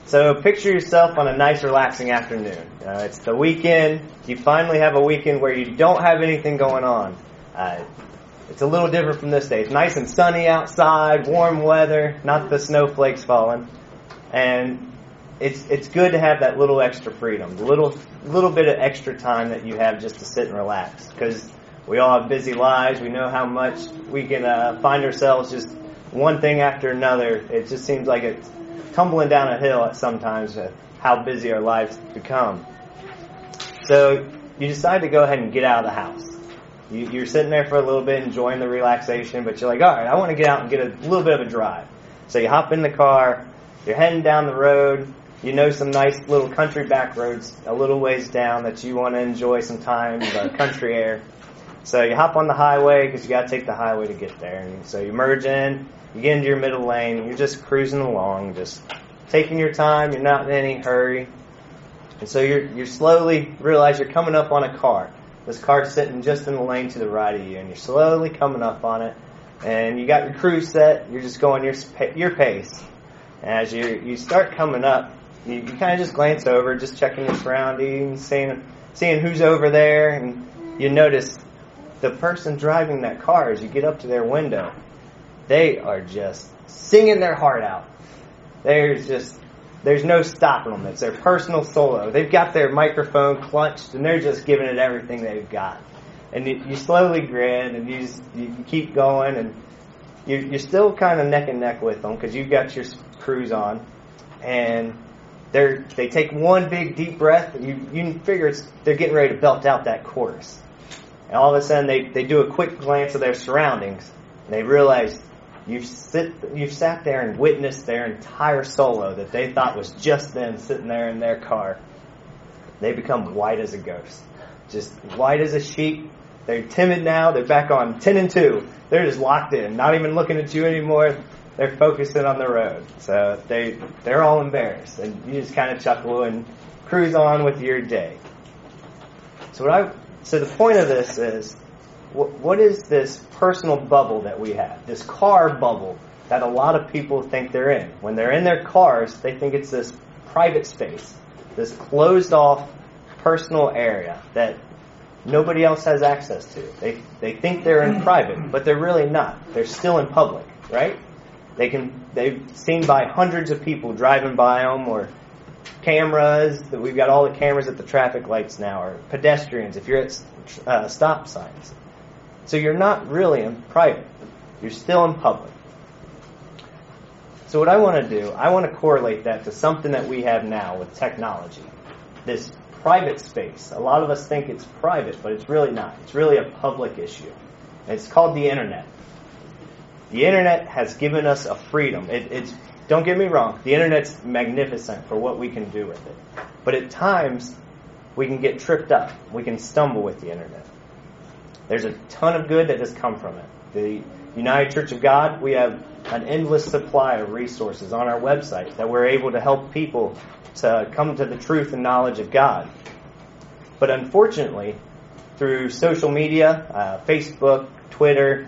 So picture yourself on a nice, relaxing afternoon. It's the weekend. You finally have a weekend where you don't have anything going on. It's a little different from this day. It's nice and sunny outside, warm weather, not the snowflakes falling. And it's good to have that little extra freedom, a little bit of extra time that you have just to sit and relax. Because we all have busy lives. We know how much we can find ourselves just one thing after another. It just seems like it's tumbling down a hill at sometimes how busy our lives become. So you decide to go ahead and get out of the house. You're sitting there for a little bit enjoying the relaxation, but you're like, all right, I want to get out and get a little bit of a drive. So you hop in the car, you're heading down the road, you know some nice little country back roads a little ways down that you want to enjoy some time, the country air. So you hop on the highway because you got to take the highway to get there. And so you merge in, you get into your middle lane, you're just cruising along, just taking your time, you're not in any hurry. And so you slowly realize you're coming up on a car. This car's sitting just in the lane to the right of you, and you're slowly coming up on it. And you got your cruise set, you're just going your pace. And as you start coming up, you kind of just glance over, just checking your surroundings, seeing who's over there, and you notice the person driving that car, as you get up to their window, they are just singing their heart out. There's no stopping them. It's their personal solo. They've got their microphone clutched, and they're just giving it everything they've got. And you slowly grin, and you keep going, and you're still kind of neck and neck with them because you've got your cruise on, and they take one big deep breath, and you figure they're getting ready to belt out that chorus. And all of a sudden, they do a quick glance of their surroundings, and they realize you've sat there and witnessed their entire solo that they thought was just them sitting there in their car. They become white as a ghost, just white as a sheet. They're timid now. They're back on 10 and 2. They're just locked in, not even looking at you anymore. They're focusing on the road. So they're all embarrassed, and you just kind of chuckle and cruise on with your day. So the point of this is, what is this personal bubble that we have? This car bubble that a lot of people think they're in. When they're in their cars, they think it's this private space, this closed off personal area that nobody else has access to. They think they're in private, but they're really not. They're still in public, right? They've seen by hundreds of people driving by them, or cameras. We've got all the cameras at the traffic lights now, or pedestrians if you're at stop signs. So you're not really in private. You're still in public. So what I want to do, I want to correlate that to something that we have now with technology. This private space. A lot of us think it's private, but it's really not. It's really a public issue. It's called the Internet. The Internet has given us a freedom. Don't get me wrong, the Internet's magnificent for what we can do with it. But at times, we can get tripped up. We can stumble with the Internet. There's a ton of good that has come from it. The United Church of God, we have an endless supply of resources on our website that we're able to help people to come to the truth and knowledge of God. But unfortunately, through social media, Facebook, Twitter,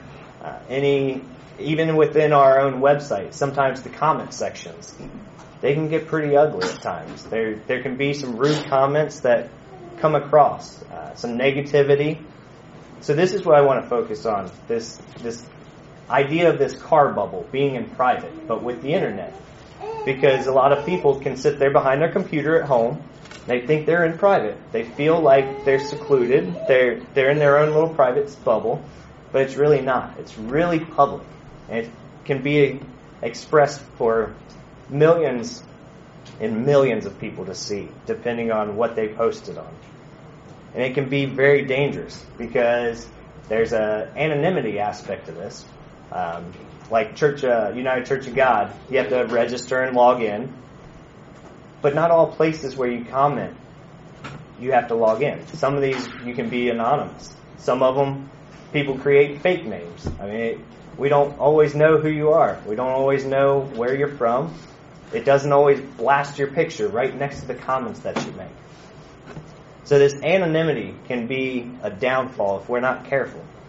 even within our own website, sometimes the comment sections, they can get pretty ugly at times. There can be some rude comments that come across, some negativity. So this is what I want to focus on, this idea of this car bubble being in private, but with the Internet. Because a lot of people can sit there behind their computer at home, they think they're in private. They feel like they're secluded, they're in their own little private bubble, but it's really not. It's really public. And it can be expressed for millions and millions of people to see, depending on what they posted on. And it can be very dangerous because there's an anonymity aspect to this. Like United Church of God, you have to register and log in. But not all places where you comment, you have to log in. Some of these, you can be anonymous. Some of them, people create fake names. I mean, we don't always know who you are. We don't always know where you're from. It doesn't always blast your picture right next to the comments that you make. So this anonymity can be a downfall if we're not careful.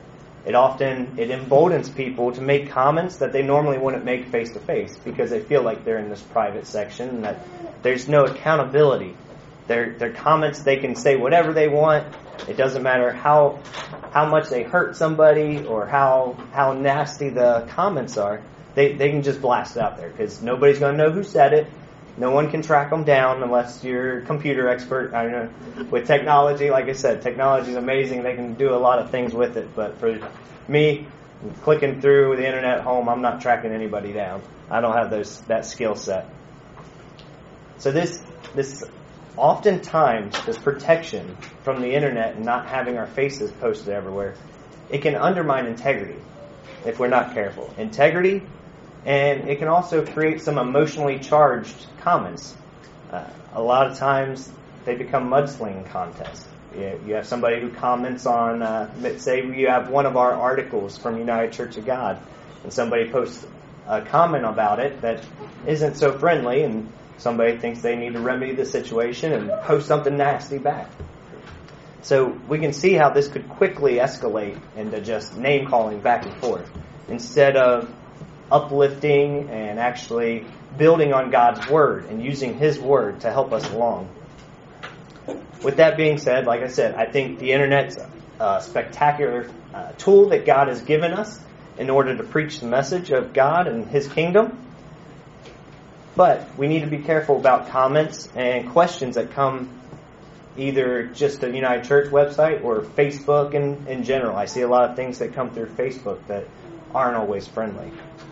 It emboldens people to make comments that they normally wouldn't make face to face because they feel like they're in this private section and that there's no accountability. Their comments, they can say whatever they want. It doesn't matter how much they hurt somebody or how nasty the comments are. They can just blast it out there because nobody's going to know who said it. No one can track them down unless you're a computer expert. I know with technology, like I said, technology is amazing. They can do a lot of things with it. But for me, clicking through the internet at home, I'm not tracking anybody down. I don't have that skill set. So this oftentimes, this protection from the internet and not having our faces posted everywhere, it can undermine integrity if we're not careful. Integrity, and it can also create some emotionally charged comments. A lot of times they become mudslinging contests. You have somebody who comments on, say you have one of our articles from United Church of God, and somebody posts a comment about it that isn't so friendly, and somebody thinks they need to remedy the situation and post something nasty back. So we can see how this could quickly escalate into just name-calling back and forth instead of uplifting and actually building on God's Word and using His Word to help us along. With that being said, like I said, I think the Internet's a spectacular tool that God has given us in order to preach the message of God and His kingdom. But we need to be careful about comments and questions that come either just the United Church website or Facebook in general. I see a lot of things that come through Facebook that aren't always friendly.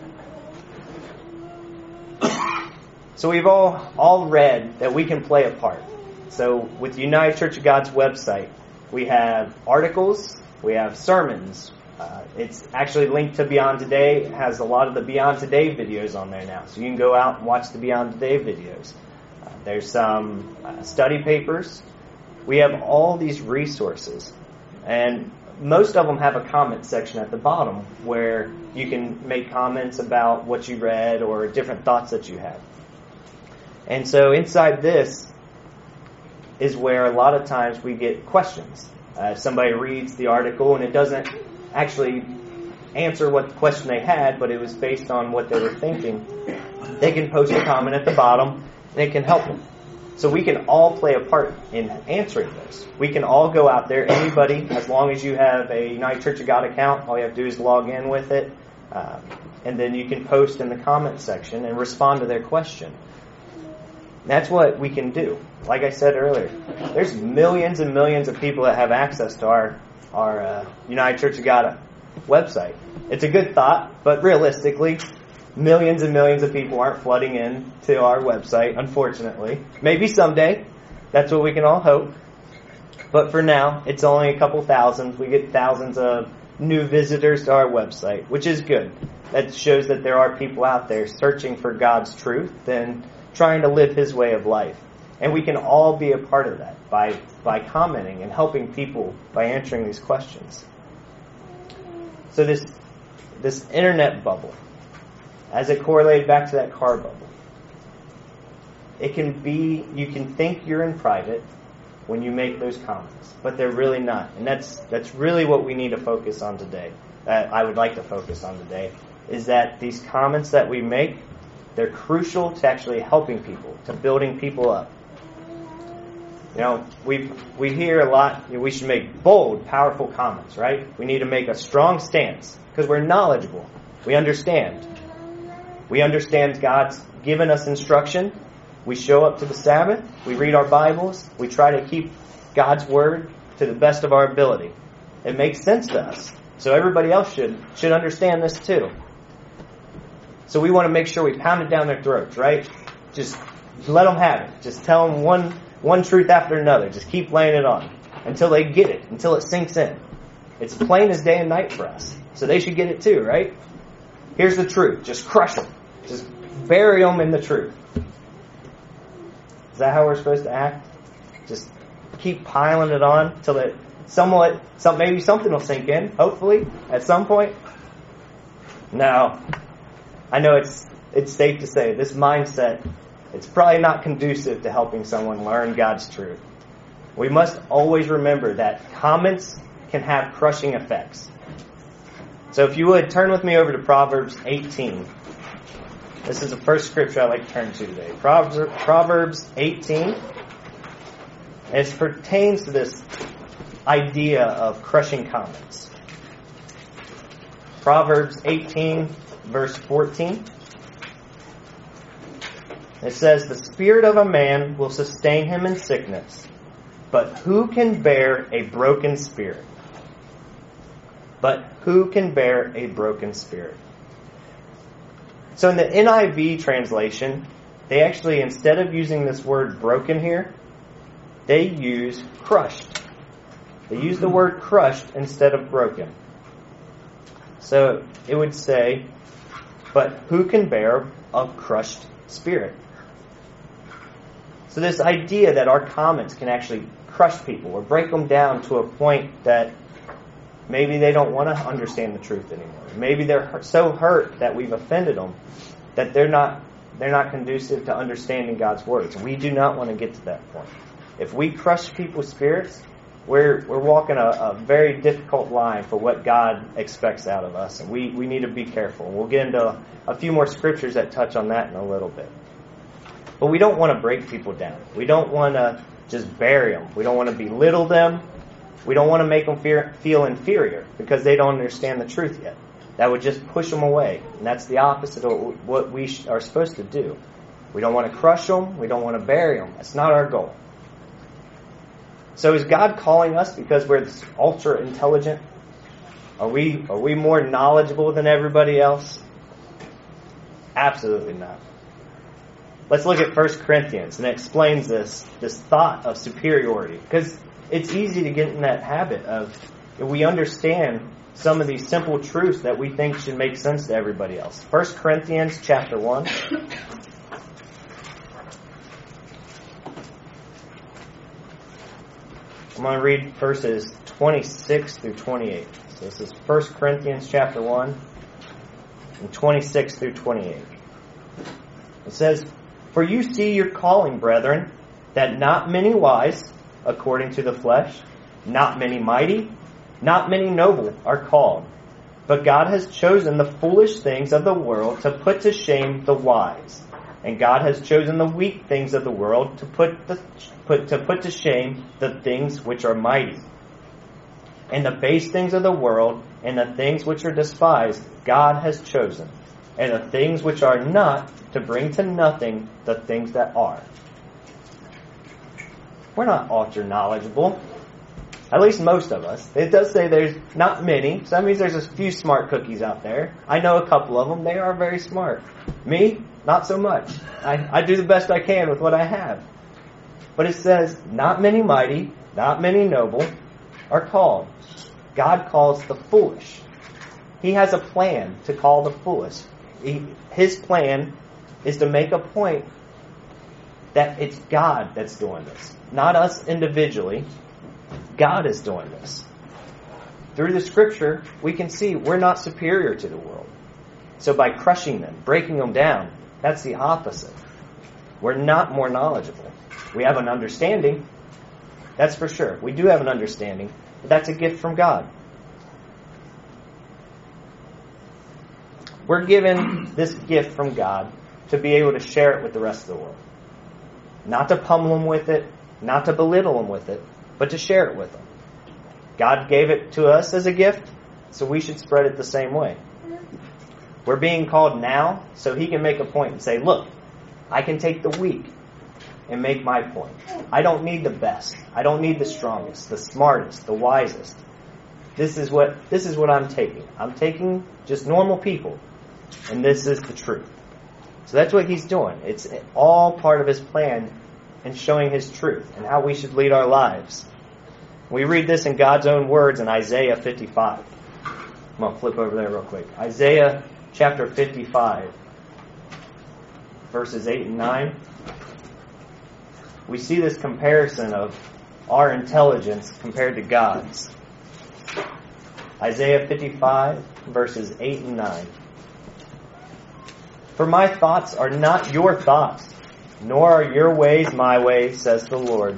So we've all read that we can play a part. So with the United Church of God's website, we have articles, we have sermons. It's actually linked to Beyond Today. It has a lot of the Beyond Today videos on there now. So you can go out and watch the Beyond Today videos. There's some study papers. We have all these resources. And most of them have a comment section at the bottom where you can make comments about what you read or different thoughts that you have. And so inside this is where a lot of times we get questions. Somebody reads the article and it doesn't actually answer what the question they had, but it was based on what they were thinking. They can post a comment at the bottom and it can help them. So we can all play a part in answering this. We can all go out there, anybody, as long as you have a United Church of God account, all you have to do is log in with it, and then you can post in the comment section and respond to their question. That's what we can do. Like I said earlier, there's millions and millions of people that have access to our United Church of God website. It's a good thought, but realistically, millions and millions of people aren't flooding in to our website, unfortunately. Maybe someday. That's what we can all hope. But for now, it's only a couple thousand. We get thousands of new visitors to our website, which is good. That shows that there are people out there searching for God's truth and trying to live His way of life. And we can all be a part of that by commenting and helping people by answering these questions. So this internet bubble, as it correlated back to that car bubble, it can be, you can think you're in private when you make those comments, but they're really not. And that's really what we need to focus on today. That I would like to focus on today is that these comments that we make, they're crucial to actually helping people, to building people up. You know, we hear a lot, we should make bold, powerful comments, right? We need to make a strong stance because we're knowledgeable. We understand. We understand God's given us instruction. We show up to the Sabbath. We read our Bibles. We try to keep God's Word to the best of our ability. It makes sense to us. So everybody else should understand this too. So we want to make sure we pound it down their throats, right? Just let them have it. Just tell them one truth after another. Just keep laying it on until they get it, until it sinks in. It's plain as day and night for us. So they should get it too, right? Here's the truth. Just crush them. Just bury them in the truth. Is that how we're supposed to act? Just keep piling it on until it maybe something will sink in, hopefully, at some point. No. I know it's safe to say this mindset, it's probably not conducive to helping someone learn God's truth. We must always remember that comments can have crushing effects. So if you would, turn with me over to Proverbs 18. This is the first scripture I'd like to turn to today. Proverbs 18. It pertains to this idea of crushing comments. Proverbs 18, verse 14. It says, "The spirit of a man will sustain him in sickness, but who can bear a broken spirit?" But who can bear a broken spirit? So in the NIV translation, they actually, instead of using this word broken here, they use crushed. They use the word crushed instead of broken. So it would say, but who can bear a crushed spirit? So this idea that our comments can actually crush people or break them down to a point that maybe they don't want to understand the truth anymore. Maybe they're so hurt that we've offended them that they're not conducive to understanding God's words. We do not want to get to that point. If we crush people's spirits, we're walking a very difficult line for what God expects out of us, and we need to be careful. We'll get into a few more scriptures that touch on that in a little bit. But we don't want to break people down. We don't want to just bury them. We don't want to belittle them. We don't want to make them feel inferior because they don't understand the truth yet. That would just push them away. And that's the opposite of what we are supposed to do. We don't want to crush them. We don't want to bury them. That's not our goal. So is God calling us because we're ultra intelligent? Are we more knowledgeable than everybody else? Absolutely not. Let's look at 1 Corinthians, and it explains this thought of superiority. Because it's easy to get in that habit of, if we understand some of these simple truths that we think should make sense to everybody else. 1 Corinthians chapter 1. I'm going to read verses 26 through 28. So this is 1 Corinthians chapter 1, and 26 through 28. It says, "For you see your calling, brethren, that not many wise, according to the flesh, not many mighty, not many noble are called. But God has chosen the foolish things of the world to put to shame the wise. And God has chosen the weak things of the world to put to shame the things which are mighty. And the base things of the world and the things which are despised God has chosen. And the things which are not, to bring to nothing the things that are." We're not ultra knowledgeable. At least most of us. It does say there's not many, so that means there's a few smart cookies out there. I know a couple of them. They are very smart. Me, not so much. I do the best I can with what I have. But it says, not many mighty, not many noble are called. God calls the foolish. He has a plan to call the foolish. His plan is to make a point that it's God that's doing this. Not us individually. God is doing this. Through the scripture, we can see we're not superior to the world. So by crushing them, breaking them down, that's the opposite. We're not more knowledgeable. We have an understanding. That's for sure. We do have an understanding. But that's a gift from God. We're given this gift from God to be able to share it with the rest of the world. Not to pummel them with it, not to belittle them with it, but to share it with them. God gave it to us as a gift, so we should spread it the same way. We're being called now so He can make a point and say, look, I can take the weak and make my point. I don't need the best. I don't need the strongest, the smartest, the wisest. This is what I'm taking. I'm taking just normal people, and this is the truth. So that's what He's doing. It's all part of His plan in showing His truth and how we should lead our lives. We read this in God's own words in Isaiah 55. I'm going to flip over there real quick. Isaiah chapter 55, verses 8 and 9. We see this comparison of our intelligence compared to God's. Isaiah 55, verses 8 and 9. "For my thoughts are not your thoughts, nor are your ways my ways, says the Lord.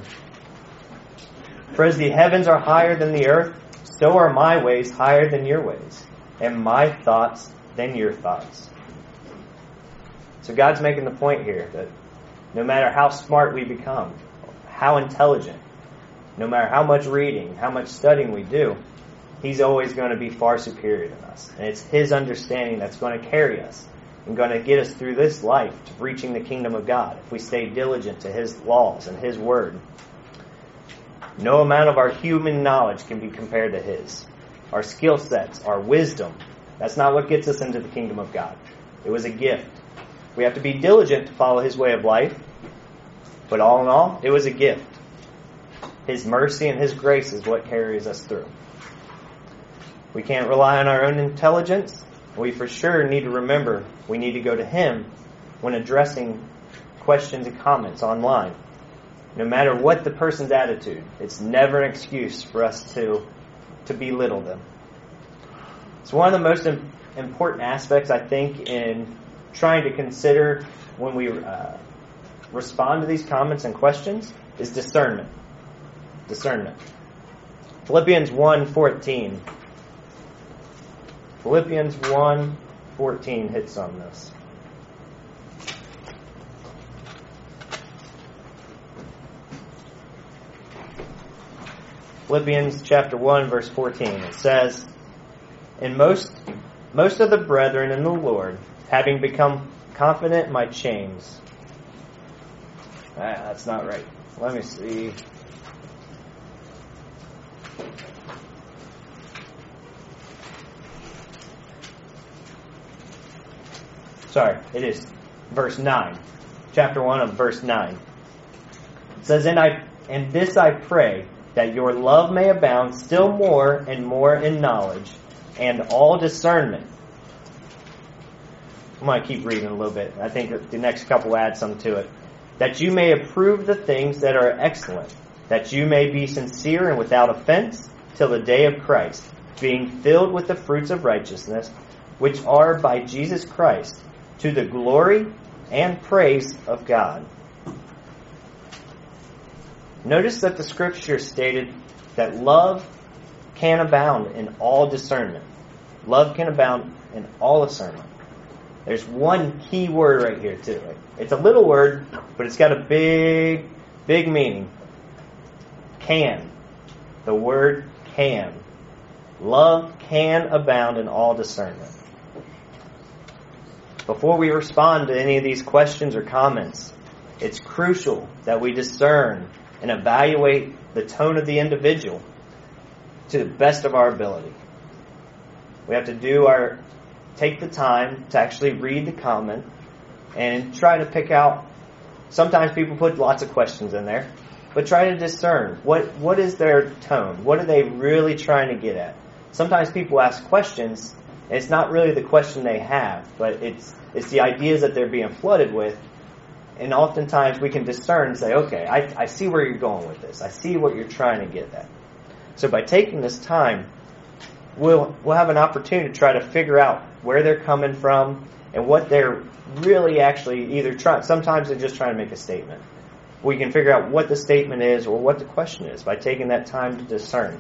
For as the heavens are higher than the earth, so are my ways higher than your ways, and my thoughts than your thoughts. So God's making the point here that no matter how smart we become, how intelligent, no matter how much reading, how much studying we do, He's always going to be far superior than us. And it's His understanding that's going to carry us and going to get us through this life to reaching the kingdom of God if we stay diligent to His laws and His word. No amount of our human knowledge can be compared to His. Our skill sets, our wisdom, that's not what gets us into the kingdom of God. It was a gift. We have to be diligent to follow His way of life, but all in all, it was a gift. His mercy and His grace is what carries us through. We can't rely on our own intelligence. We for sure need to remember we need to go to Him when addressing questions and comments online. No matter what the person's attitude, it's never an excuse for us to belittle them. It's one of the most important aspects, I think, in trying to consider when we respond to these comments and questions is discernment. Discernment. Philippians 1:14. Philippians 1:14 hits on this. Philippians chapter 1, verse 14. It says, "And most of the brethren in the Lord, having become confident in my chains." That's not right. Let me see. Sorry, it is verse 9. Chapter 1 of verse 9. It says, And this I pray, that your love may abound still more and more in knowledge and all discernment. I'm going to keep reading a little bit. I think the next couple add some to it. That you may approve the things that are excellent, that you may be sincere and without offense till the day of Christ, being filled with the fruits of righteousness, which are by Jesus Christ, to the glory and praise of God. Notice that the Scripture stated that love can abound in all discernment. Love can abound in all discernment. There's one key word right here too. It's a little word, but it's got a big, big meaning. Can. The word can. Love can abound in all discernment. Before we respond to any of these questions or comments, it's crucial that we discern and evaluate the tone of the individual to the best of our ability. We have to take the time to actually read the comment and try to pick out. Sometimes people put lots of questions in there, but try to discern what is their tone? What are they really trying to get at? Sometimes people ask questions, and it's not really the question they have, but it's the ideas that they're being flooded with. And oftentimes we can discern and say, okay, I see where you're going with this. I see what you're trying to get at. So by taking this time, we'll have an opportunity to try to figure out where they're coming from and what they're really actually either trying. Sometimes they're just trying to make a statement. We can figure out what the statement is or what the question is by taking that time to discern.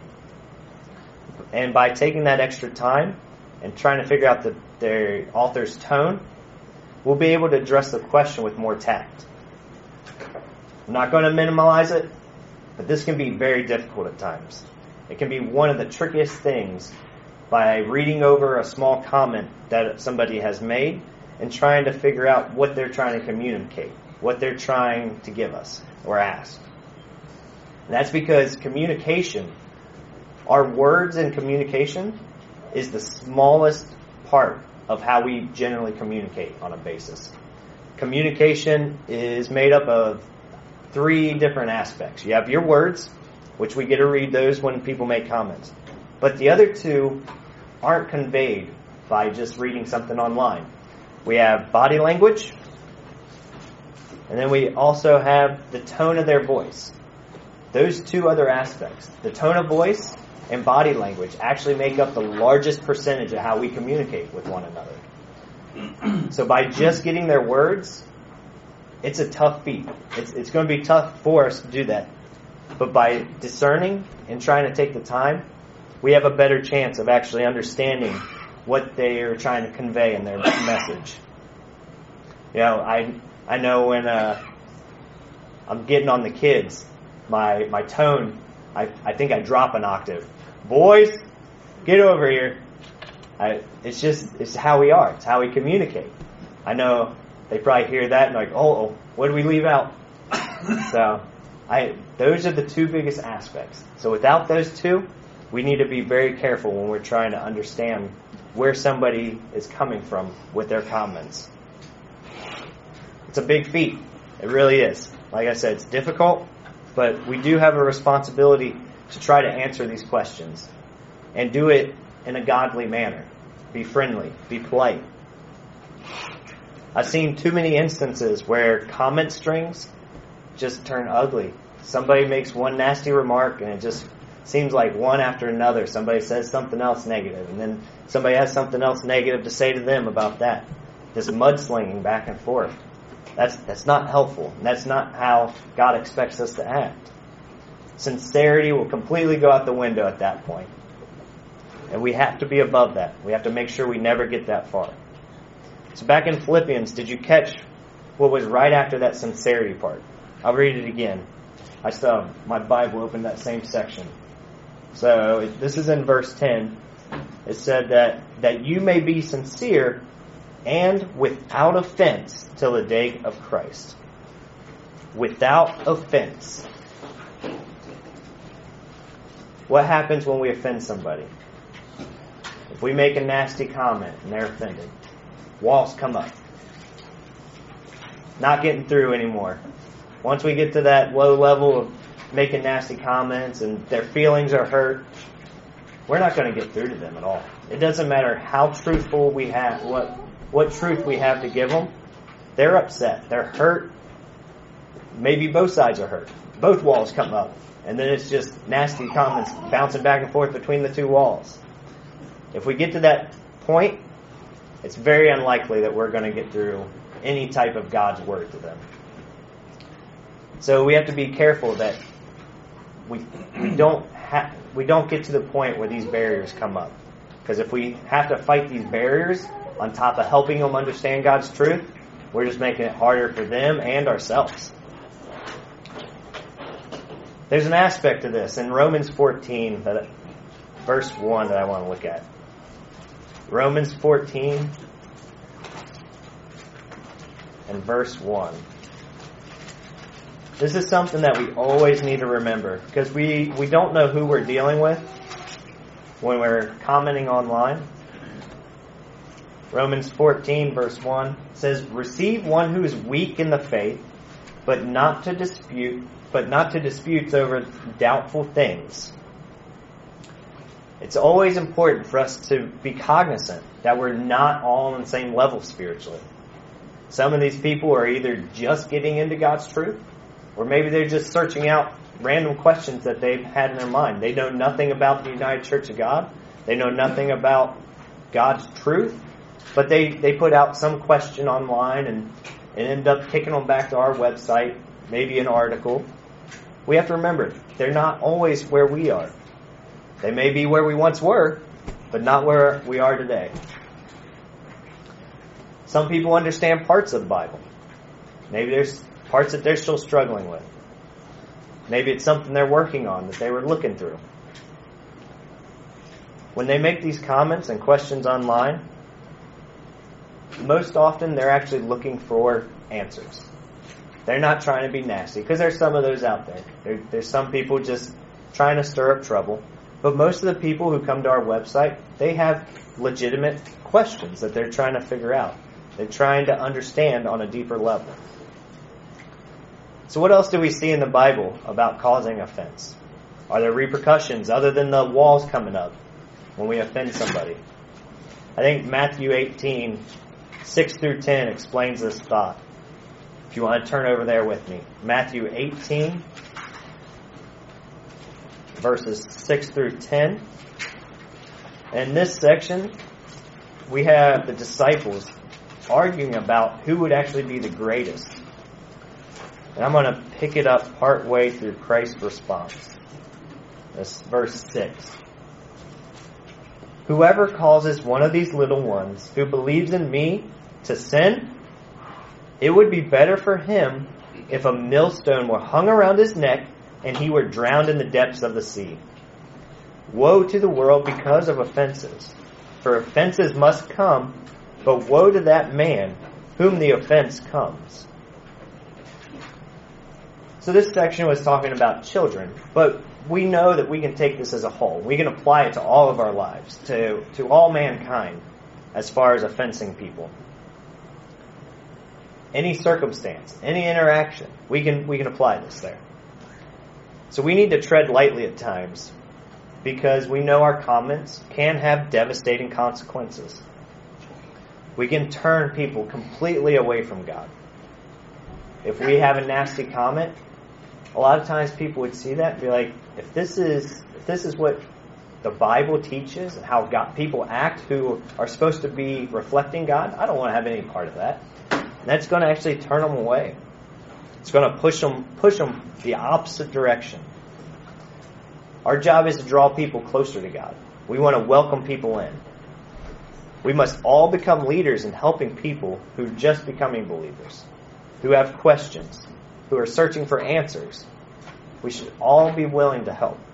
And by taking that extra time and trying to figure out their author's tone, we'll be able to address the question with more tact. I'm not going to minimize it, but this can be very difficult at times. It can be one of the trickiest things by reading over a small comment that somebody has made and trying to figure out what they're trying to communicate, what they're trying to give us or ask. And that's because communication, our words in communication, is the smallest part of how we generally communicate on a basis. Communication is made up of 3 different aspects. You have your words, which we get to read those when people make comments. But the other 2 aren't conveyed by just reading something online. We have body language, and then we also have the tone of their voice. Those 2 other aspects, the tone of voice and body language, actually make up the largest percentage of how we communicate with one another. So by just getting their words, it's a tough feat. It's going to be tough for us to do that. But by discerning and trying to take the time, we have a better chance of actually understanding what they are trying to convey in their message. You know, I know when I'm getting on the kids, my tone, I think I drop an octave. Boys, get over here. It's how we are. It's how we communicate. I know they probably hear that and like, oh, what do we leave out? So those are the two biggest aspects. So without those two, we need to be very careful when we're trying to understand where somebody is coming from with their comments. It's a big feat. It really is. Like I said, it's difficult, but we do have a responsibility to try to answer these questions and do it in a godly manner. Be friendly. Be polite. I've seen too many instances where comment strings just turn ugly. Somebody makes one nasty remark and it just seems like one after another. Somebody says something else negative, and then somebody has something else negative to say to them about that. This mudslinging back and forth. That's not helpful. And that's not how God expects us to act. Sincerity will completely go out the window at that point. And we have to be above that. We have to make sure we never get that far. So back in Philippians, did you catch what was right after that sincerity part? I'll read it again. I still have my Bible open, that same section. So this is in verse 10. It said that you may be sincere and without offense till the day of Christ. Without offense. What happens when we offend somebody? If we make a nasty comment and they're offended, walls come up. Not getting through anymore. Once we get to that low level of making nasty comments and their feelings are hurt, we're not going to get through to them at all. It doesn't matter how truthful we have, what truth we have to give them. They're upset. They're hurt. Maybe both sides are hurt. Both walls come up. And then it's just nasty comments bouncing back and forth between the two walls. If we get to that point, it's very unlikely that we're going to get through any type of God's word to them. So we have to be careful that we don't get to the point where these barriers come up. Because if we have to fight these barriers on top of helping them understand God's truth, we're just making it harder for them and ourselves. There's an aspect to this in Romans 14, verse 1 that I want to look at. Romans 14 and verse 1. This is something that we always need to remember because we don't know who we're dealing with when we're commenting online. Romans 14 verse 1 says, "Receive one who is weak in the faith, but not to disputes over doubtful things." It's always important for us to be cognizant that we're not all on the same level spiritually. Some of these people are either just getting into God's truth, or maybe they're just searching out random questions that they've had in their mind. They know nothing about the United Church of God. They know nothing about God's truth, but they put out some question online and end up kicking them back to our website, maybe an article. We have to remember, they're not always where we are. They may be where we once were, but not where we are today. Some people understand parts of the Bible. Maybe there's parts that they're still struggling with. Maybe it's something they're working on that they were looking through. When they make these comments and questions online, most often they're actually looking for answers. They're not trying to be nasty, because there's some of those out there. There's some people just trying to stir up trouble. But most of the people who come to our website, they have legitimate questions that they're trying to figure out. They're trying to understand on a deeper level. So what else do we see in the Bible about causing offense? Are there repercussions other than the walls coming up when we offend somebody? I think Matthew 18, 6 through 10 explains this thought. If you want to turn over there with me. Matthew 18, verses 6 through 10. In this section, we have the disciples arguing about who would actually be the greatest. And I'm going to pick it up partway through Christ's response. This verse 6. Whoever causes one of these little ones who believes in me to sin, it would be better for him if a millstone were hung around his neck and he were drowned in the depths of the sea. Woe to the world because of offenses, for offenses must come, but woe to that man whom the offense comes. So this section was talking about children, but we know that we can take this as a whole. We can apply it to all of our lives, to all mankind, as far as offensing people. Any circumstance, any interaction, we can apply this there. So we need to tread lightly at times, because we know our comments can have devastating consequences. We can turn people completely away from God. If we have a nasty comment, a lot of times people would see that and be like, if this is what the Bible teaches and how people act who are supposed to be reflecting God, I don't want to have any part of that. And that's going to actually turn them away. It's going to push them the opposite direction. Our job is to draw people closer to God. We want to welcome people in. We must all become leaders in helping people who are just becoming believers, who have questions, who are searching for answers. We should all be willing to help.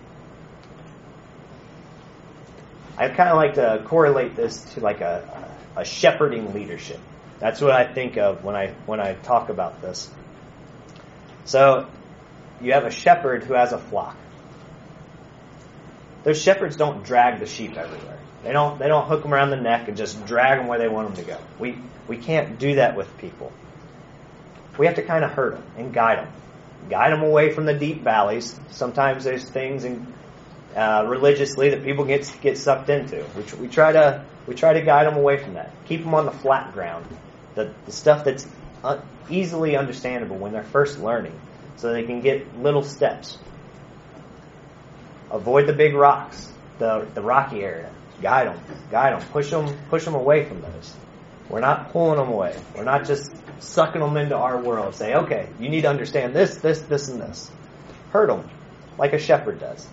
I kind of like to correlate this to like a shepherding leadership. That's what I think of when I talk about this. So you have a shepherd who has a flock. Those shepherds don't drag the sheep everywhere. They don't hook them around the neck and just drag them where they want them to go. We can't do that with people. We have to kind of herd them and guide them. Guide them away from the deep valleys. Sometimes there's things religiously that people get sucked into. We try to guide them away from that. Keep them on the flat ground. The stuff that's easily understandable when they're first learning, so they can get little steps. Avoid the big rocks, the rocky area. Guide them. Push them away from those. We're not pulling them away. We're not just sucking them into our world. Say, okay, you need to understand this, and this. Herd them like a shepherd does.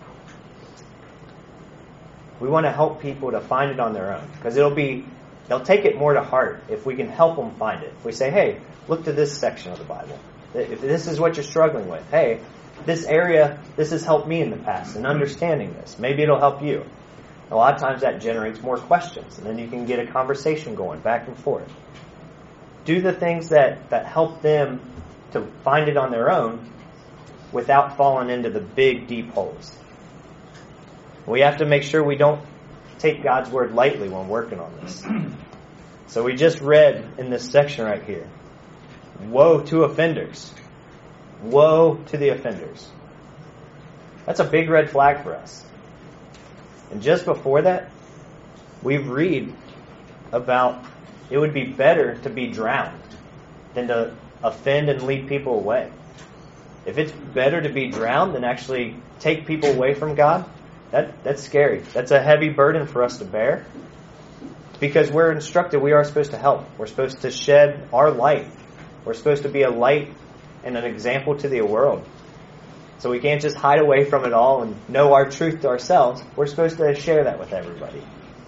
We want to help people to find it on their own, because they'll take it more to heart if we can help them find it. If we say, hey, look to this section of the Bible. If this is what you're struggling with, hey, this area, this has helped me in the past in understanding this. Maybe it'll help you. A lot of times that generates more questions, and then you can get a conversation going back and forth. Do the things that help them to find it on their own without falling into the big, deep holes. We have to make sure we don't take God's word lightly when working on this. So we just read in this section right here, woe to offenders. Woe to the offenders. That's a big red flag for us. And just before that, we read about it would be better to be drowned than to offend and lead people away. If it's better to be drowned than actually take people away from God, that's scary. That's a heavy burden for us to bear. Because we're instructed we are supposed to help. We're supposed to shed our light. We're supposed to be a light and an example to the world. So we can't just hide away from it all and know our truth to ourselves. We're supposed to share that with everybody.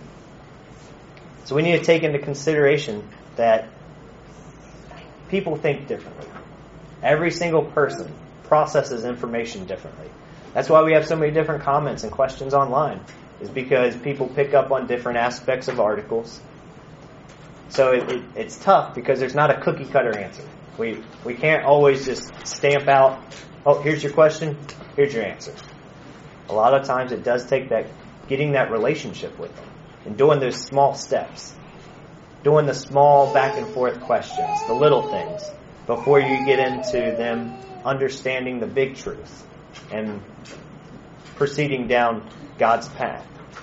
So we need to take into consideration that people think differently. Every single person processes information differently. That's why we have so many different comments and questions online, is because people pick up on different aspects of articles. So it's tough because there's not a cookie cutter answer. We can't always just stamp out, oh, here's your question, here's your answer. A lot of times it does take that, getting that relationship with them and doing those small steps, doing the small back and forth questions, the little things, before you get into them understanding the big truth and proceeding down God's path.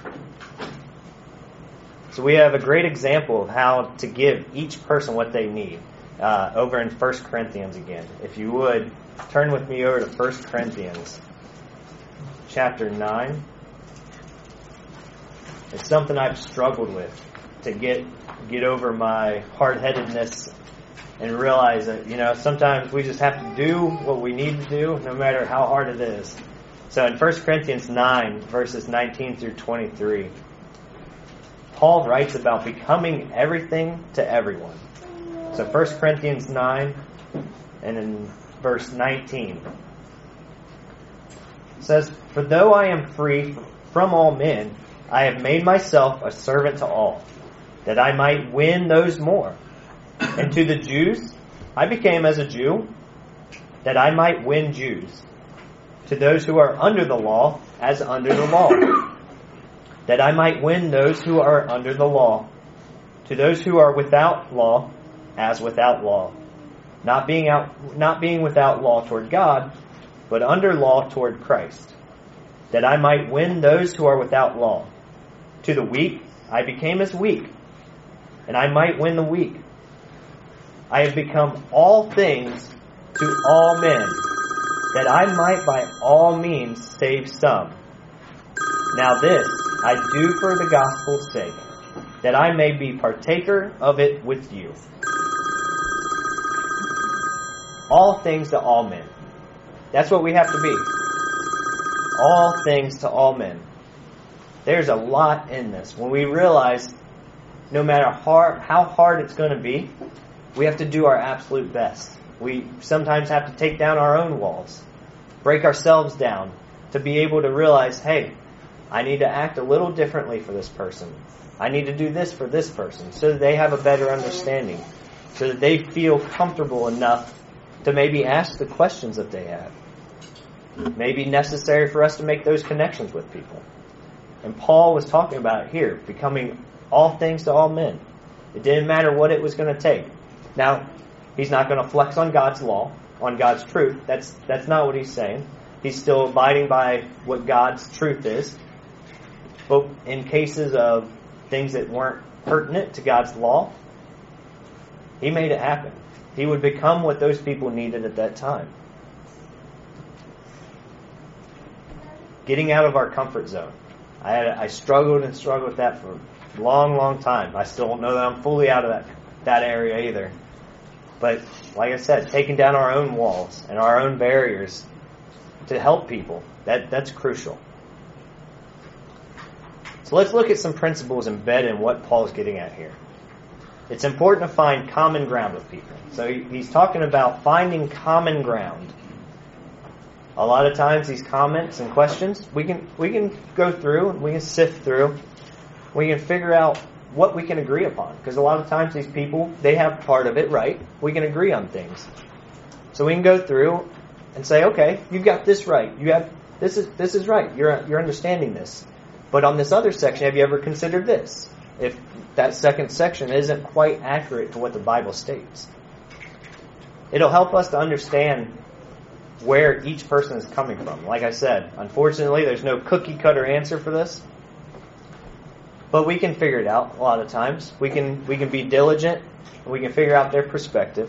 So we have a great example of how to give each person what they need over in 1 Corinthians again. If you would, turn with me over to 1 Corinthians chapter 9. It's something I've struggled with to get over my hard-headedness and realize that, sometimes we just have to do what we need to do no matter how hard it is. So in 1 Corinthians 9, verses 19 through 23, Paul writes about becoming everything to everyone. So 1 Corinthians 9 and in verse 19 it says, "For though I am free from all men, I have made myself a servant to all, that I might win those more. And to the Jews I became as a Jew, that I might win Jews. To those who are under the law, as under the law, that I might win those who are under the law. To those who are without law, as without law, not being without law toward God, but under law toward Christ, that I might win those who are without law. To the weak I became as weak, and I might win the weak. I have become all things to all men, that I might by all means save some. Now this I do for the gospel's sake, that I may be partaker of it with you." All things to all men. That's what we have to be. All things to all men. There's a lot in this. When we realize no matter how hard it's going to be, we have to do our absolute best. We sometimes have to take down our own walls, break ourselves down to be able to realize, hey, I need to act a little differently for this person. I need to do this for this person so that they have a better understanding, so that they feel comfortable enough to maybe ask the questions that they have. It may be necessary for us to make those connections with people. And Paul was talking about it here, becoming all things to all men. It didn't matter what it was going to take. Now, he's not going to flex on God's law, on God's truth. That's not what he's saying. He's still abiding by what God's truth is. But in cases of things that weren't pertinent to God's law, he made it happen. He would become what those people needed at that time. Getting out of our comfort zone. I struggled with that for a long, long time. I still don't know that I'm fully out of that area either. But like I said, taking down our own walls and our own barriers to help people, that's crucial. So let's look at some principles embedded in what Paul's getting at here. It's important to find common ground with people. So he's talking about finding common ground. A lot of times these comments and questions, we can go through and we can sift through. We can figure out what we can agree upon. Because a lot of times these people, they have part of it right. We can agree on things. So we can go through and say, okay, you've got this right. You have this is right. You're understanding this. But on this other section, have you ever considered this? If that second section isn't quite accurate to what the Bible states. It'll help us to understand where each person is coming from. Like I said, unfortunately, there's no cookie cutter answer for this. But we can figure it out a lot of times. We can be diligent and we can figure out their perspective.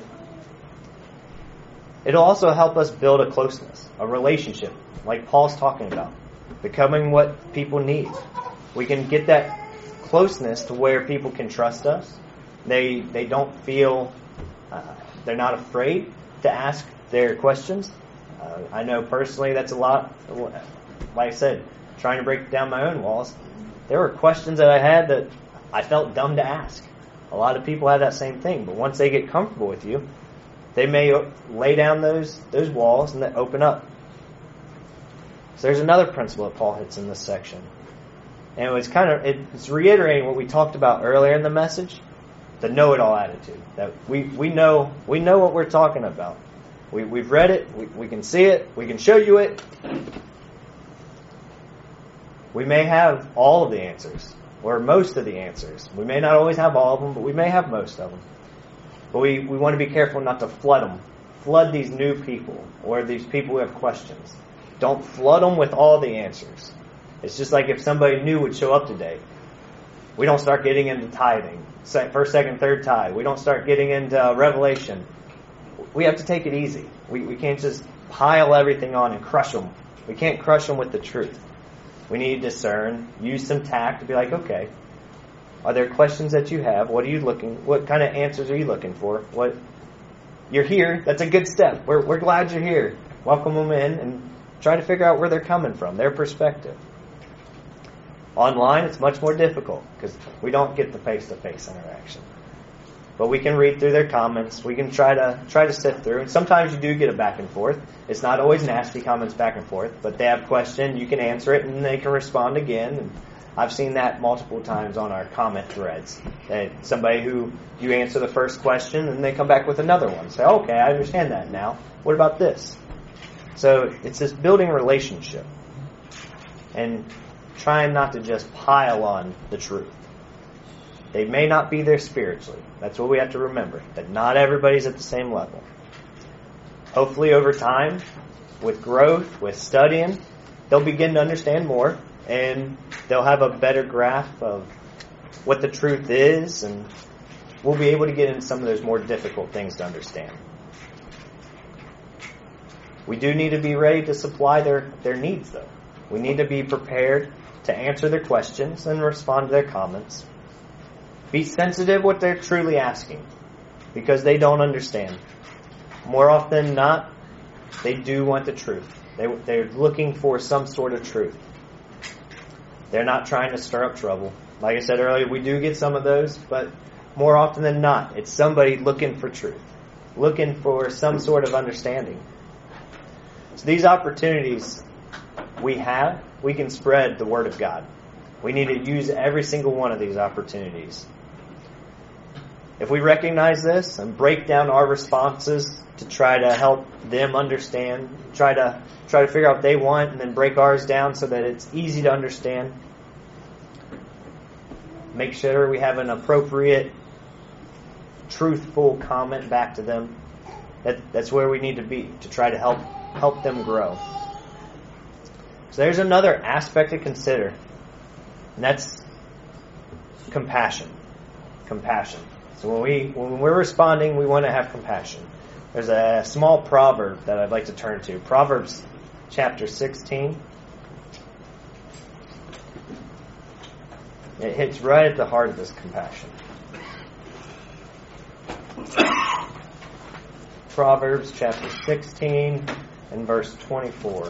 It'll also help us build a closeness, a relationship, like Paul's talking about. Becoming what people need. We can get that closeness to where people can trust us. They don't feel, they're not afraid to ask their questions. I know personally that's a lot, like I said, trying to break down my own walls. There were questions that I had that I felt dumb to ask. A lot of people have that same thing, but once they get comfortable with you, they may lay down those walls and then open up. So there's another principle that Paul hits in this section. And it's reiterating what we talked about earlier in the message, the know-it-all attitude. That we know what we're talking about. We've read it, we can see it, we can show you it. We may have all of the answers, or most of the answers. We may not always have all of them, but we may have most of them. But we want to be careful not to flood these new people, or these people who have questions. Don't flood them with all the answers. It's just like if somebody new would show up today. We don't start getting into tithing, first, second, third tithe. We don't start getting into Revelation. We have to take it easy. We can't just pile everything on and crush them. We can't crush them with the truth. We need to discern, use some tact to be like, okay, are there questions that you have? What kind of answers are you looking for? You're here. That's a good step. We're glad you're here. Welcome them in and try to figure out where they're coming from, their perspective. Online, it's much more difficult because we don't get the face-to-face interaction. But we can read through their comments. We can try to sift through. And sometimes you do get a back and forth. It's not always nasty comments back and forth, but they have a question, you can answer it, and they can respond again. And I've seen that multiple times on our comment threads. Somebody who you answer the first question, and they come back with another one. Say, okay, I understand that now. What about this? So it's this building relationship and trying not to just pile on the truth. They may not be there spiritually. That's what we have to remember, that not everybody's at the same level. Hopefully over time, with growth, with studying, they'll begin to understand more, and they'll have a better grasp of what the truth is, and we'll be able to get into some of those more difficult things to understand. We do need to be ready to supply their needs, though. We need to be prepared to answer their questions and respond to their comments. Be sensitive what they're truly asking, because they don't understand. More often than not, they do want the truth. They're looking for some sort of truth. They're not trying to stir up trouble. Like I said earlier, we do get some of those, but more often than not, it's somebody looking for truth, looking for some sort of understanding. So these opportunities we can spread the Word of God. We need to use every single one of these opportunities. If we recognize this and break down our responses to try to help them understand, try to figure out what they want, and then break ours down so that it's easy to understand. Make sure we have an appropriate, truthful comment back to them. That's where we need to be to try to help them grow. So there's another aspect to consider, and that's compassion. Compassion. So when we're responding, we want to have compassion. There's a small proverb that I'd like to turn to. Proverbs chapter 16. It hits right at the heart of this compassion. Proverbs chapter 16 and verse 24.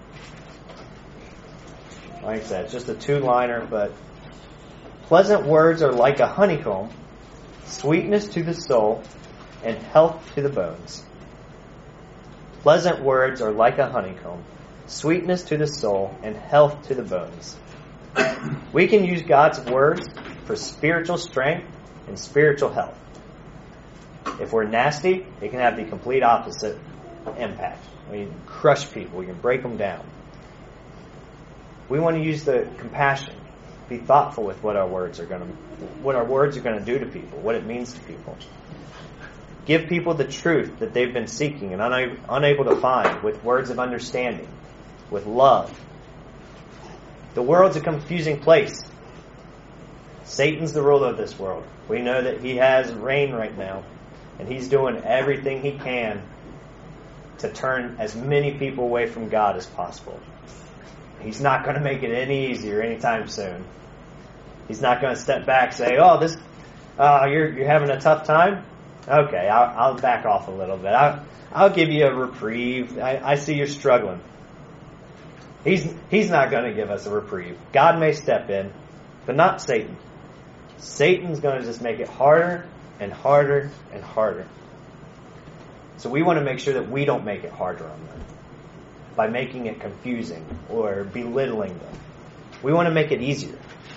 Like I said, it's just a two-liner, but pleasant words are like a honeycomb, sweetness to the soul, and health to the bones. Pleasant words are like a honeycomb, sweetness to the soul, and health to the bones. We can use God's words for spiritual strength and spiritual health. If we're nasty, it can have the complete opposite impact. We can crush people. We can break them down. We want to use the compassion. Be thoughtful with what our words are going to do to people, what it means to people. Give people the truth that they've been seeking and unable to find with words of understanding, with love. The world's a confusing place. Satan's the ruler of this world. We know that he has reign right now, and he's doing everything he can to turn as many people away from God as possible. He's not going to make it any easier anytime soon. He's not going to step back and say, you're having a tough time? Okay, I'll back off a little bit. I'll give you a reprieve. I see you're struggling. He's not going to give us a reprieve. God may step in, but not Satan. Satan's going to just make it harder and harder and harder. So we want to make sure that we don't make it harder on them by making it confusing or belittling them. We want to make it easier.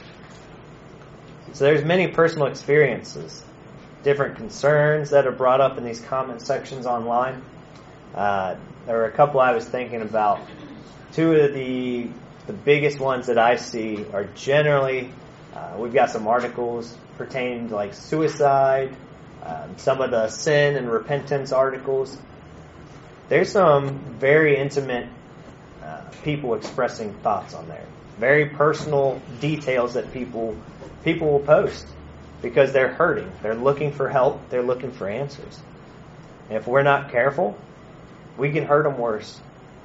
So there's many personal experiences, different concerns that are brought up in these comment sections online. There were a couple I was thinking about. Two of the biggest ones that I see are generally, we've got some articles pertaining to like suicide, some of the sin and repentance articles. There's some very intimate people expressing thoughts on there. Very personal details that people will post because they're hurting. They're looking for help. They're looking for answers. And if we're not careful, we can hurt them worse.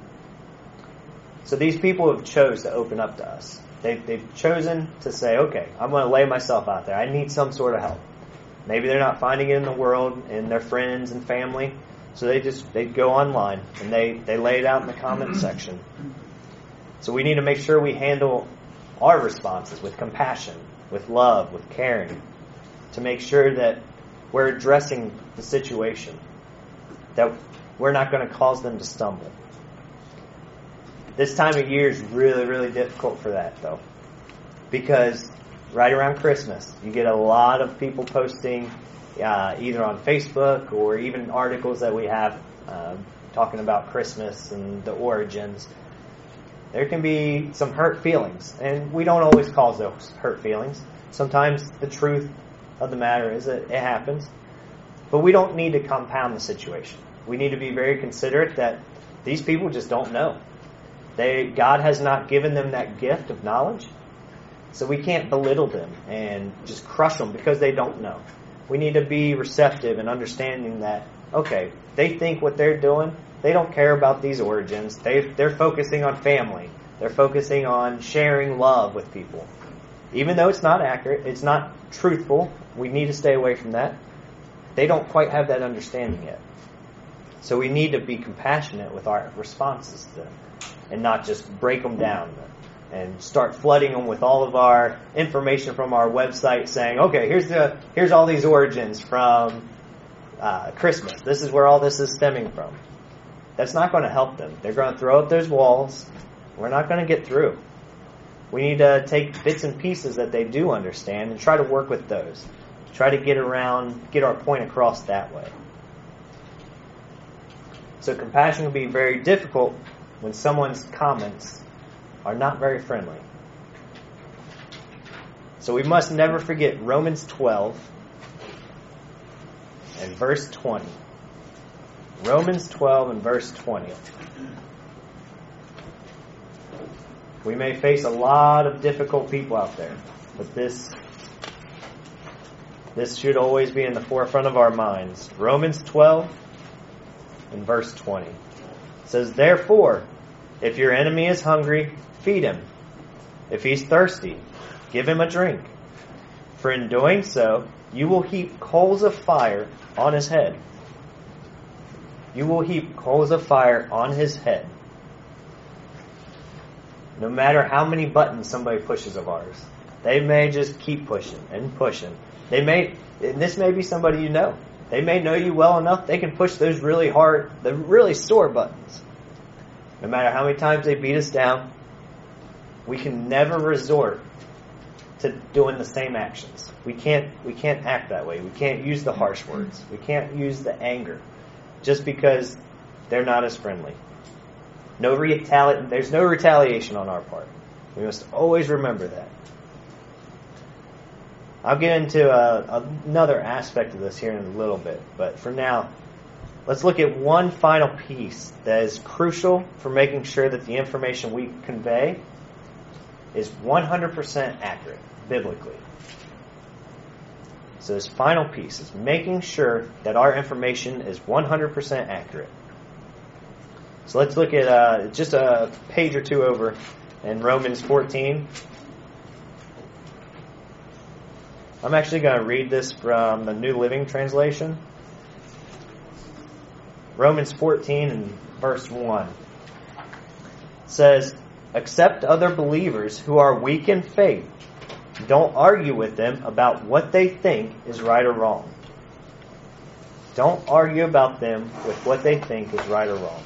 So these people have chose to open up to us. They've chosen to say, okay, I'm going to lay myself out there. I need some sort of help. Maybe they're not finding it in the world, in their friends and family. So they go online and they lay it out in the comment section. So we need to make sure we handle our responses with compassion, with love, with caring, to make sure that we're addressing the situation, that we're not going to cause them to stumble. This time of year is really, really difficult for that, though, because right around Christmas, you get a lot of people posting either on Facebook or even articles that we have talking about Christmas and the origins. There can be some hurt feelings, and we don't always cause those hurt feelings. Sometimes the truth of the matter is that it happens, but we don't need to compound the situation. We need to be very considerate that these people just don't know. God has not given them that gift of knowledge, so we can't belittle them and just crush them because they don't know. We need to be receptive and understanding that, okay, they think what they're doing, they don't care about these origins. They're focusing on family. They're focusing on sharing love with people. Even though it's not accurate, it's not truthful, we need to stay away from that. They don't quite have that understanding yet. So we need to be compassionate with our responses to them and not just break them down and start flooding them with all of our information from our website saying, okay, here's all these origins from Christmas. This is where all this is stemming from. That's not going to help them. They're going to throw up those walls. We're not going to get through. We need to take bits and pieces that they do understand and try to work with those. Try to get our point across that way. So compassion can be very difficult when someone's comments are not very friendly. So we must never forget Romans 12 and verse 20. Romans 12 and verse 20. We may face a lot of difficult people out there, but this should always be in the forefront of our minds. Romans 12 and verse 20. It says, therefore, if your enemy is hungry, feed him. If he's thirsty, give him a drink. For in doing so, you will heap coals of fire on his head. You will heap coals of fire on his head. No matter how many buttons somebody pushes of ours, they may just keep pushing and pushing. And this may be somebody you know. They may know you well enough, they can push those really hard, the really sore buttons. No matter how many times they beat us down, we can never resort to doing the same actions. We can't act that way. We can't use the harsh words. We can't use the anger just because they're not as friendly. There's no retaliation on our part. We must always remember that. I'll get into another aspect of this here in a little bit, but for now, let's look at one final piece that is crucial for making sure that the information we convey is 100% accurate, biblically. So this final piece is making sure that our information is 100% accurate. So let's look at just a page or two over in Romans 14. I'm actually going to read this from the New Living Translation. Romans 14 and verse 1 says, accept other believers who are weak in faith. Don't argue with them about what they think is right or wrong. Don't argue about them with what they think is right or wrong.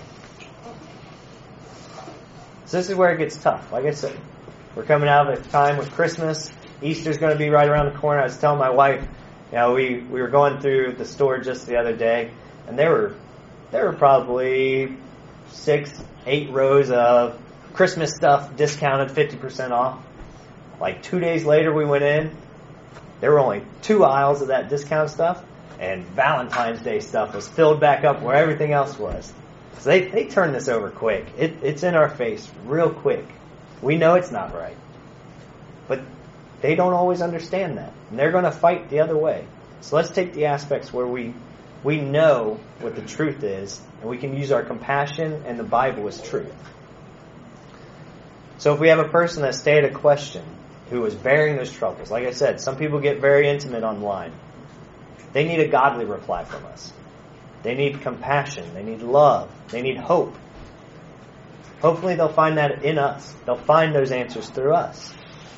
So this is where it gets tough. Like I said, we're coming out of a time with Christmas. Easter's going to be right around the corner. I was telling my wife, we were going through the store just the other day, and there were probably 6-8 rows of Christmas stuff discounted 50% off. Like 2 days later we went in, there were only 2 aisles of that discount stuff, and Valentine's Day stuff was filled back up where everything else was. So they turned this over quick. It's in our face real quick. We know it's not right. But they don't always understand that. And they're going to fight the other way. So let's take the aspects where we know what the truth is, and we can use our compassion and the Bible as truth. So if we have a person that stated a question who is bearing those troubles, like I said, some people get very intimate online. They need a godly reply from us. They need compassion. They need love. They need hope. Hopefully they'll find that in us. They'll find those answers through us.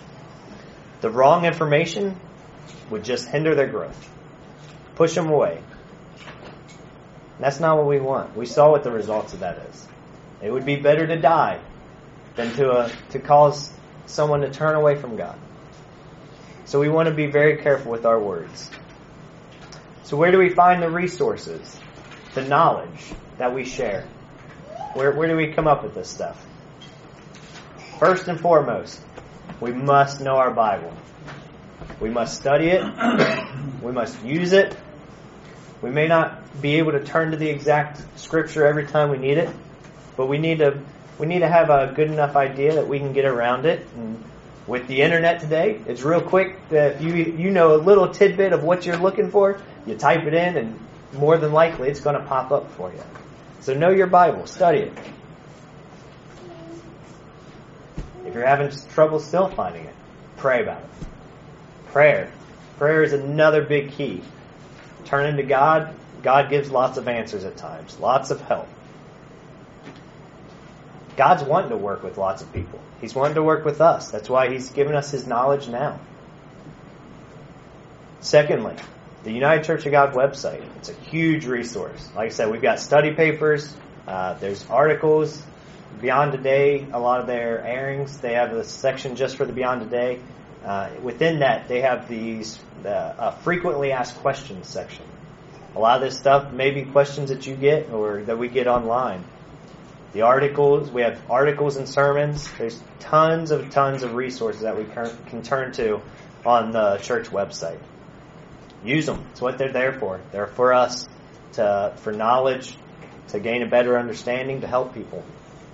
the wrong information would just hinder their growth. Push them away. That's not what we want. We saw what the results of that is. It would be better to die than to cause someone to turn away from God. So we want to be very careful with our words. So where do we find the resources, the knowledge that we share? Where do we come up with this stuff? First and foremost, we must know our Bible. We must study it. We must use it. We may not be able to turn to the exact scripture every time we need it, but we need to have a good enough idea that we can get around it. And with the internet today, it's real quick that if you know a little tidbit of what you're looking for, you type it in, and more than likely it's going to pop up for you. So know your Bible, study it. If you're having trouble still finding it, pray about it. Prayer is another big key. Turning to God. God gives lots of answers at times, lots of help. God's wanting to work with lots of people. He's wanting to work with us. That's why He's given us His knowledge now. Secondly, the United Church of God website. It's a huge resource. Like I said, we've got study papers. There's articles. Beyond Today, a lot of their airings, they have a section just for the Beyond Today. Within that, they have these frequently asked questions section. A lot of this stuff may be questions that you get or that we get online. The articles, we have articles and sermons. There's tons of resources that we can turn to on the church website. Use them. It's what they're there for. They're for us for knowledge, to gain a better understanding, to help people.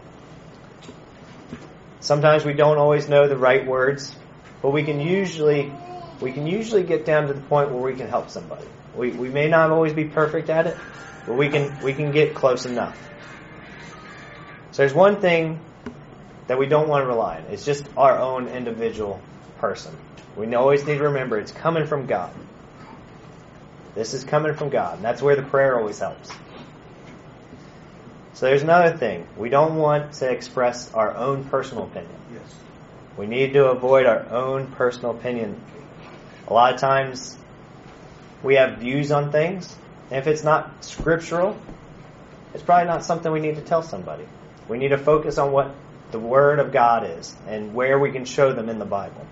Sometimes we don't always know the right words, but we can usually get down to the point where we can help somebody. We may not always be perfect at it, but we can get close enough. So there's one thing that we don't want to rely on. It's just our own individual person. We always need to remember it's coming from God. This is coming from God, and that's where the prayer always helps. So there's another thing. We don't want to express our own personal opinion. Yes. We need to avoid our own personal opinion. A lot of times we have views on things, and if it's not scriptural, it's probably not something we need to tell somebody. We need to focus on what the Word of God is and where we can show them in the Bible.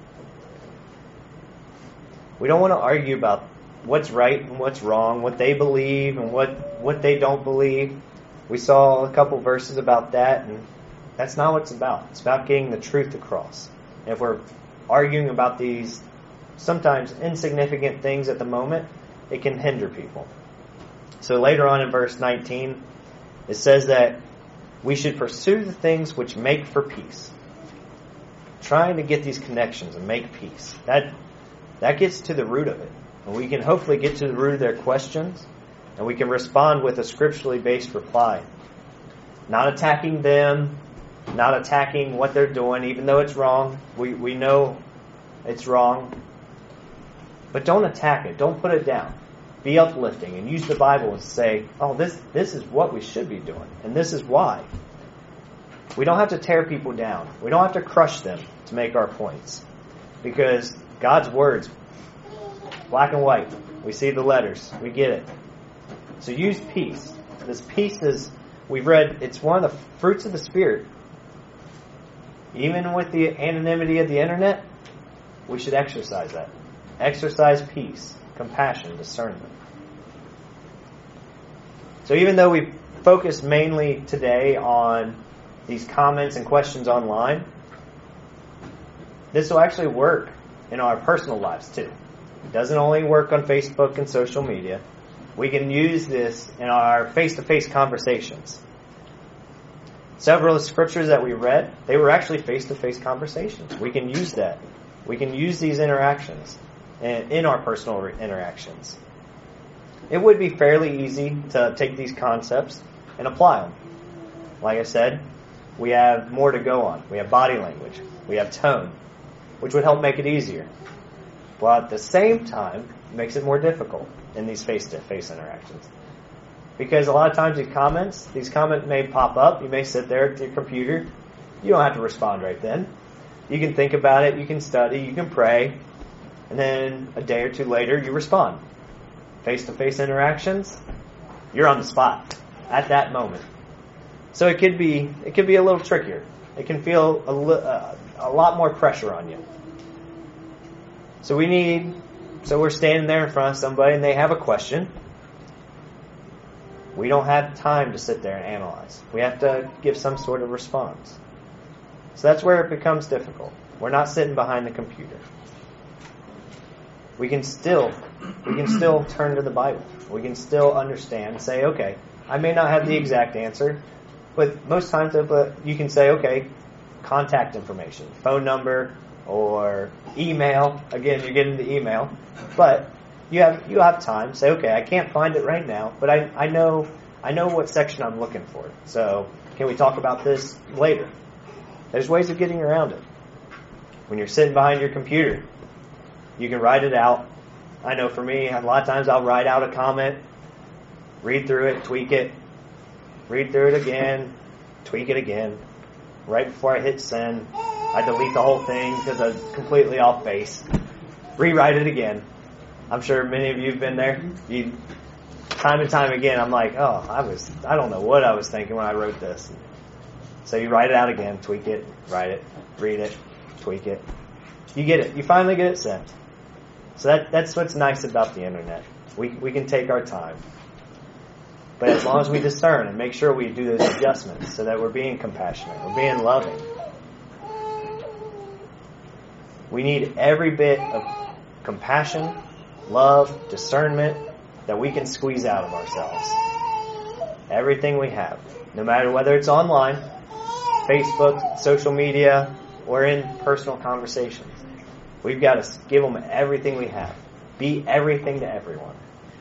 We don't want to argue about what's right and what's wrong, what they believe and what they don't believe. We saw a couple verses about that, and that's not what it's about. It's about getting the truth across. And if we're arguing about these sometimes insignificant things at the moment, it can hinder people. So later on in verse 19, it says that we should pursue the things which make for peace. Trying to get these connections and make peace. That gets to the root of it. And we can hopefully get to the root of their questions, and we can respond with a scripturally based reply. Not attacking them, not attacking what they're doing, even though it's wrong. We know it's wrong. But don't attack it. Don't put it down. Be uplifting and use the Bible and say, oh, this is what we should be doing, and this is why. We don't have to tear people down. We don't have to crush them to make our points. Because God's words, black and white, we see the letters. We get it. So use peace. This peace is, we've read, it's one of the fruits of the Spirit. Even with the anonymity of the internet, we should exercise that. Exercise peace, compassion, discernment. So even though we focus mainly today on these comments and questions online, this will actually work in our personal lives too. It doesn't only work on Facebook and social media. We can use this in our face-to-face conversations. Several of the scriptures that we read, they were actually face-to-face conversations. We can use that. We can use these interactions in our personal interactions. It would be fairly easy to take these concepts and apply them. Like I said, we have more to go on. We have body language. We have tone, which would help make it easier. But at the same time, it makes it more difficult in these face-to-face interactions. Because a lot of times these comments may pop up. You may sit there at your computer. You don't have to respond right then. You can think about it, you can study, you can pray, and then a day or two later you respond. Face-to-face interactions, you're on the spot at that moment. So it could be a little trickier. It can feel a lot more pressure on you. So we're standing there in front of somebody and they have a question. We don't have time to sit there and analyze. We have to give some sort of response. So that's where it becomes difficult. We're not sitting behind the computer. We can still turn to the Bible. We can still understand and say, okay, I may not have the exact answer, but most times you can say, okay, contact information, phone number, or email. Again, you're getting the email. But you have time. Say, okay, I can't find it right now, but I know what section I'm looking for. So can we talk about this later? There's ways of getting around it. When you're sitting behind your computer, you can write it out. I know for me, a lot of times I'll write out a comment, read through it, tweak it, read through it again, tweak it again. Right before I hit send, I delete the whole thing because I'm completely off base. Rewrite it again. I'm sure many of you have been there. Time and time again, I'm like, I don't know what I was thinking when I wrote this. So you write it out again, tweak it, write it, read it, tweak it. You get it. You finally get it sent. So that's what's nice about the internet. We can take our time. But as long as we discern and make sure we do those adjustments so that we're being compassionate, we're being loving. We need every bit of compassion, love, discernment that we can squeeze out of ourselves. Everything we have. No matter whether it's online, Facebook, social media, or in personal conversations. We've got to give them everything we have. Be everything to everyone.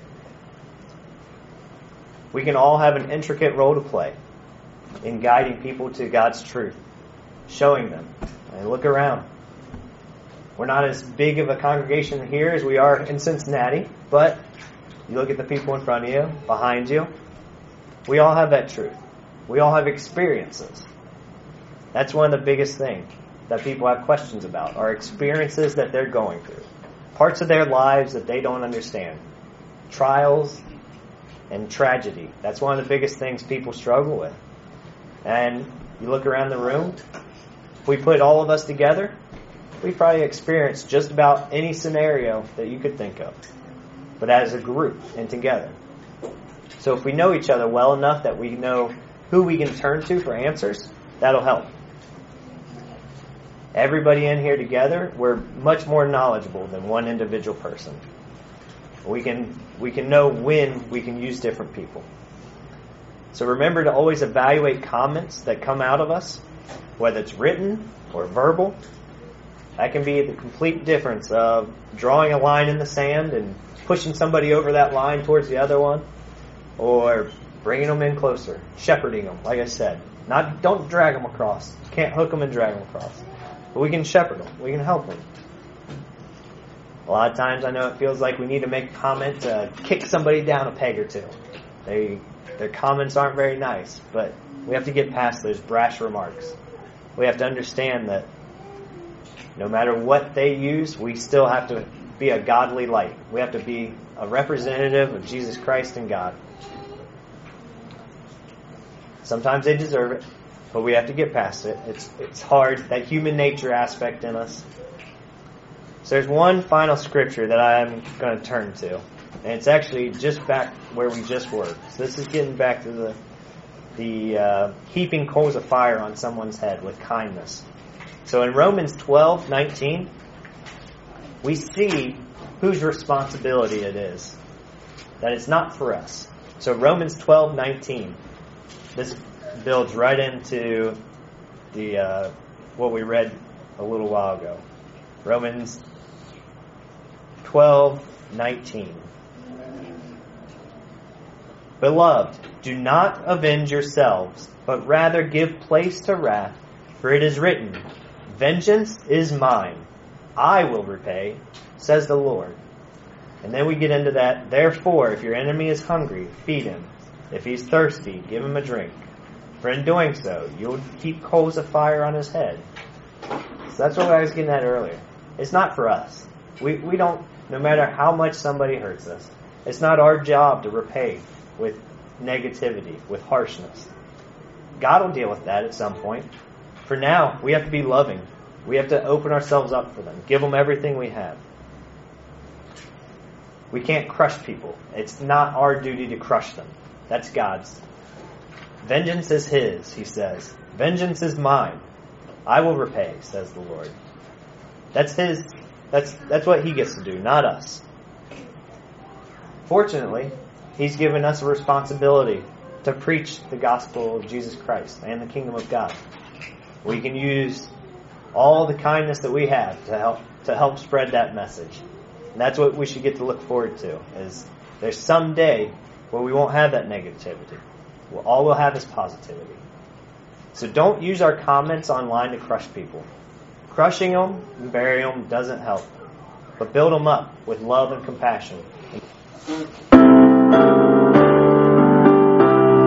We can all have an intricate role to play in guiding people to God's truth, showing them. And look around. We're not as big of a congregation here as we are in Cincinnati, but you look at the people in front of you, behind you. We all have that truth. We all have experiences. That's one of the biggest things that people have questions about, are experiences that they're going through. Parts of their lives that they don't understand. Trials and tragedy. That's one of the biggest things people struggle with. And you look around the room, if we put all of us together, we probably experienced just about any scenario that you could think of. But as a group and together. So if we know each other well enough that we know who we can turn to for answers, that'll help. Everybody in here together, we're much more knowledgeable than one individual person. We can know when we can use different people. So remember to always evaluate comments that come out of us, whether it's written or verbal. That can be the complete difference of drawing a line in the sand and pushing somebody over that line towards the other one, or bringing them in closer, shepherding them, like I said. Don't drag them across. You can't hook them and drag them across. But we can shepherd them. We can help them. A lot of times I know it feels like we need to make a comment to kick somebody down a peg or two. Their comments aren't very nice, but we have to get past those brash remarks. We have to understand that no matter what they use, we still have to be a godly light. We have to be a representative of Jesus Christ and God. Sometimes they deserve it, but we have to get past it. It's hard, that human nature aspect in us. So there's one final scripture that I'm going to turn to. And it's actually just back where we just were. So this is getting back to the heaping coals of fire on someone's head with kindness. So in Romans 12:19, we see whose responsibility it is. That it's not for us. So Romans 12:19, this builds right into the what we read a little while ago. Romans 12:19. Beloved, do not avenge yourselves, but rather give place to wrath, for it is written, vengeance is mine, I will repay, says the Lord. And then we get into that, therefore, if your enemy is hungry, feed him. If he's thirsty, give him a drink. For in doing so, you will heap coals of fire on his head. That's what I was getting at earlier. It's not for us. We don't, no matter how much somebody hurts us, it's not our job to repay with negativity, with harshness. God will deal with that at some point. For now, we have to be loving. We have to open ourselves up for them. Give them everything we have. We can't crush people. It's not our duty to crush them. That's God's. Vengeance is His, He says. Vengeance is mine. I will repay, says the Lord. That's His. That's what He gets to do, not us. Fortunately, He's given us a responsibility to preach the gospel of Jesus Christ and the kingdom of God. We can use all the kindness that we have to help spread that message. And that's what we should get to look forward to. Is there's some day where we won't have that negativity. All we'll have is positivity. So don't use our comments online to crush people. Crushing them and burying them doesn't help. But build them up with love and compassion.